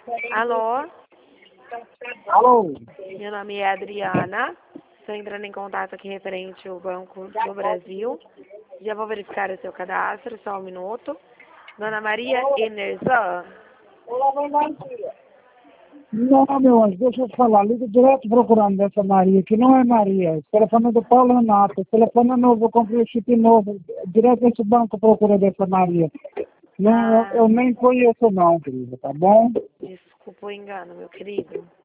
Alô? Alô? Meu nome é Adriana. Estou entrando em contato aqui referente ao Banco do Brasil. Já vou verificar o seu cadastro, só um minuto. Dona Maria Enerzan. Não, meu anjo, deixa eu te falar. Liga direto procurando dessa Maria, que não é Maria. Esse telefone é do Paulo Renato. Esse telefone é novo, eu comprei o chip novo. Direto desse banco procura dessa Maria. Não, eu nem conheço não, querida, tá bom? Desculpa o engano, meu querido.